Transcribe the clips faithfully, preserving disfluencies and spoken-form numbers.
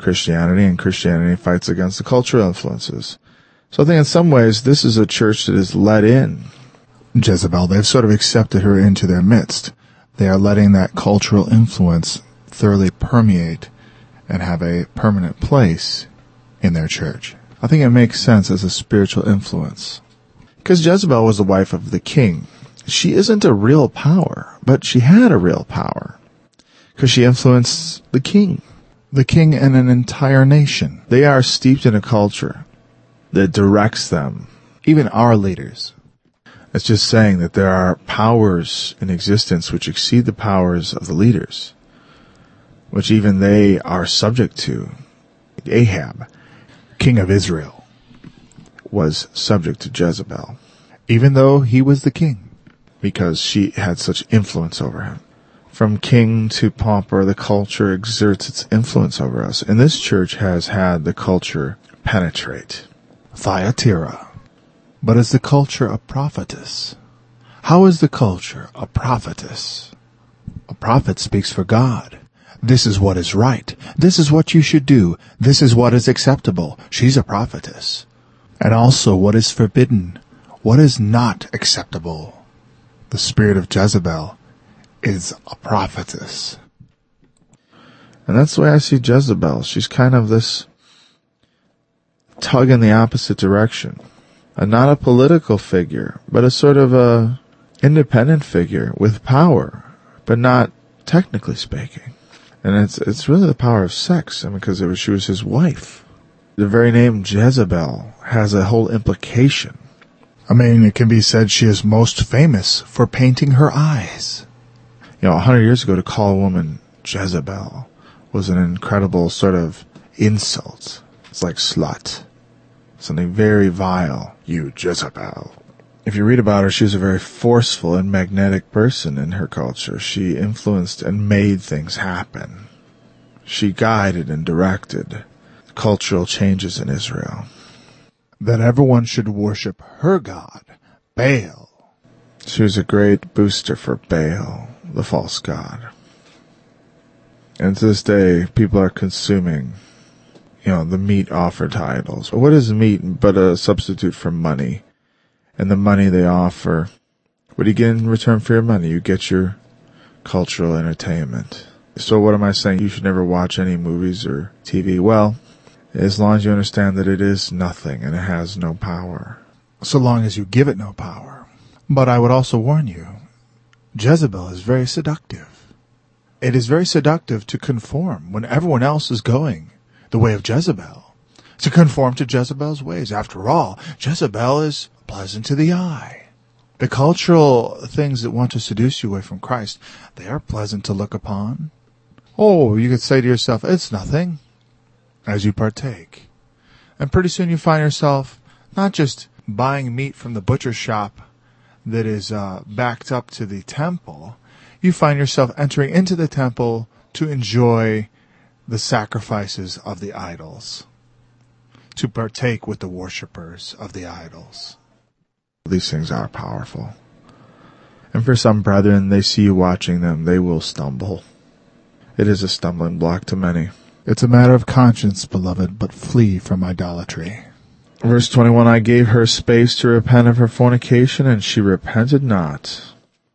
Christianity, and Christianity fights against the cultural influences. So I think in some ways this is a church that is let in. Jezebel, they've sort of accepted her into their midst. They are letting that cultural influence thoroughly permeate and have a permanent place in their church. I think it makes sense as a spiritual influence. Because Jezebel was the wife of the king. She isn't a real power, but she had a real power. Because she influenced the king. The king and an entire nation. They are steeped in a culture that directs them. Even our leaders. It's just saying that there are powers in existence which exceed the powers of the leaders, which even they are subject to. Ahab, king of Israel, was subject to Jezebel, even though he was the king, because she had such influence over him. From king to pauper, the culture exerts its influence over us, and this church has had the culture penetrate. Thyatira. But is the culture a prophetess? How is the culture a prophetess? A prophet speaks for God. This is what is right. This is what you should do. This is what is acceptable. She's a prophetess. And also what is forbidden. What is not acceptable. The spirit of Jezebel is a prophetess. And that's the way I see Jezebel. She's kind of this tug in the opposite direction. Uh, not a political figure, but a sort of a independent figure with power, but not technically speaking. And it's it's really the power of sex, I mean, because it was, she was his wife. The very name Jezebel has a whole implication. I mean, it can be said she is most famous for painting her eyes. You know, a hundred years ago, to call a woman Jezebel was an incredible sort of insult. It's like slut. Something very vile. You Jezebel. If you read about her, she was a very forceful and magnetic person in her culture. She influenced and made things happen. She guided and directed cultural changes in Israel. That everyone should worship her god, Baal. She was a great booster for Baal, the false god. And to this day, people are consuming, you know, the meat offered to idols. What is meat but a substitute for money? And the money they offer, what do you get in return for your money? You get your cultural entertainment. So what am I saying? You should never watch any movies or T V. Well, as long as you understand that it is nothing and it has no power. So long as you give it no power. But I would also warn you, Jezebel is very seductive. It is very seductive to conform when everyone else is going the way of Jezebel. To conform to Jezebel's ways. After all, Jezebel is pleasant to the eye. The cultural things that want to seduce you away from Christ, they are pleasant to look upon. Oh, you could say to yourself, it's nothing, as you partake. And pretty soon you find yourself not just buying meat from the butcher shop that is uh, backed up to the temple. You find yourself entering into the temple to enjoy the sacrifices of the idols, to partake with the worshipers of the idols. These things are powerful. And for some brethren, they see you watching them, they will stumble. It is a stumbling block to many. It's a matter of conscience, beloved, but flee from idolatry. Verse twenty-one, I gave her space to repent of her fornication, and she repented not.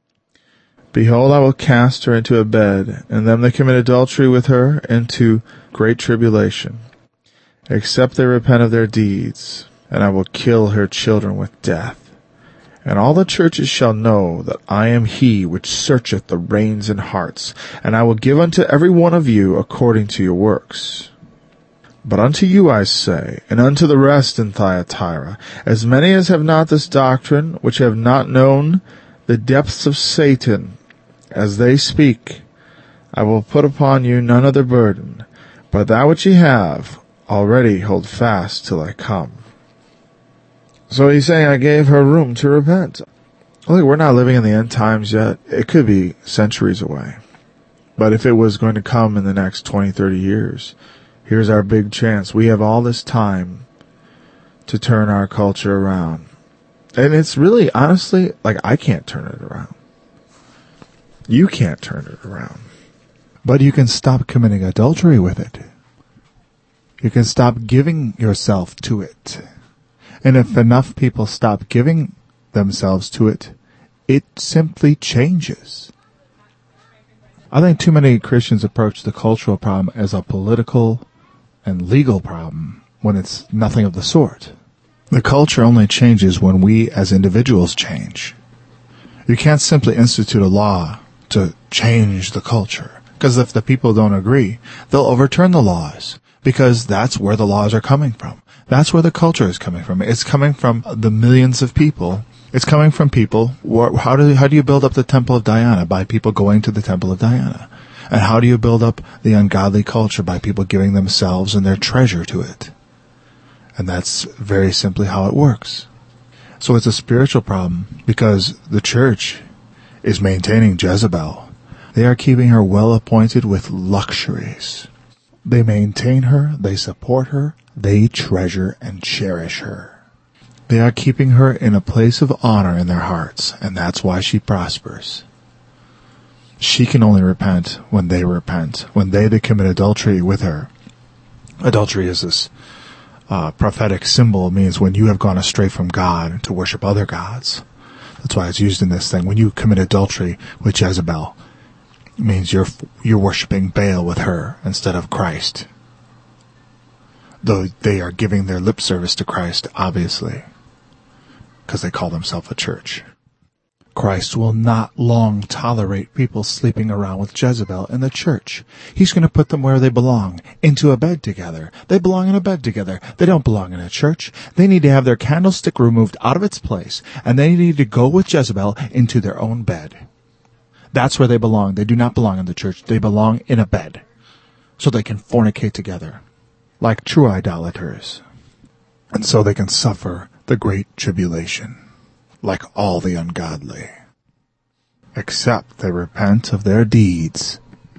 Behold, I will cast her into a bed, and them that commit adultery with her into great tribulation, except they repent of their deeds, and I will kill her children with death. And all the churches shall know that I am he which searcheth the reins and hearts, and I will give unto every one of you according to your works. But unto you I say, and unto the rest in Thyatira, as many as have not this doctrine, which have not known the depths of Satan, as they speak, I will put upon you none other burden, but that which ye have already hold fast till I come. So he's saying, I gave her room to repent. Look, we're not living in the end times yet. It could be centuries away. But if it was going to come in the next twenty, thirty years, here's our big chance. We have all this time to turn our culture around. And it's really, honestly, like I can't turn it around. You can't turn it around. But you can stop committing adultery with it. You can stop giving yourself to it. And if enough people stop giving themselves to it, it simply changes. I think too many Christians approach the cultural problem as a political and legal problem when it's nothing of the sort. The culture only changes when we as individuals change. You can't simply institute a law to change the culture, because if the people don't agree, they'll overturn the laws, because that's where the laws are coming from. That's where the culture is coming from. It's coming from the millions of people. It's coming from people. How do, how do you build up the Temple of Diana? By people going to the Temple of Diana. And how do you build up the ungodly culture? By people giving themselves and their treasure to it. And that's very simply how it works. So it's a spiritual problem because the church is maintaining Jezebel. They are keeping her well appointed with luxuries. They maintain her, they support her, they treasure and cherish her. They are keeping her in a place of honor in their hearts, and that's why she prospers. She can only repent when they repent, when they that commit adultery with her. Adultery is this uh, prophetic symbol. It means when you have gone astray from God to worship other gods. That's why it's used in this thing. When you commit adultery with Jezebel, it means you're you're worshiping Baal with her instead of Christ. Though they are giving their lip service to Christ, obviously, because they call themselves a church. Christ will not long tolerate people sleeping around with Jezebel in the church. He's going to put them where they belong, into a bed together. They belong in a bed together. They don't belong in a church. They need to have their candlestick removed out of its place, and they need to go with Jezebel into their own bed. That's where they belong. They do not belong in the church. They belong in a bed, so they can fornicate together, like true idolaters, and so they can suffer the great tribulation, like all the ungodly, except they repent of their deeds.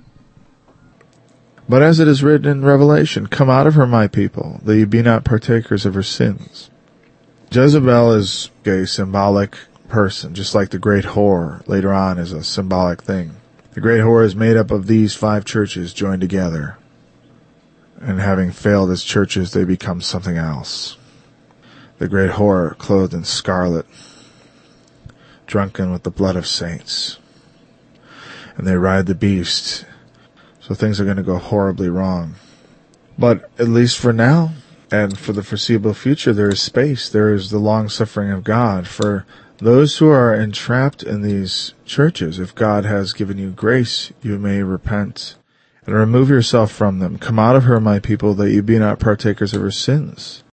But as it is written in Revelation, come out of her, my people, that ye be not partakers of her sins. Jezebel is a symbolic person, just like the great whore later on is a symbolic thing. The great whore is made up of these five churches joined together. And having failed as churches, they become something else. The great whore clothed in scarlet, drunken with the blood of saints. And they ride the beast. So things are going to go horribly wrong. But at least for now, and for the foreseeable future, there is space. There is the long-suffering of God. For those who are entrapped in these churches, if God has given you grace, you may repent and remove yourself from them. Come out of her, my people, that you be not partakers of her sins.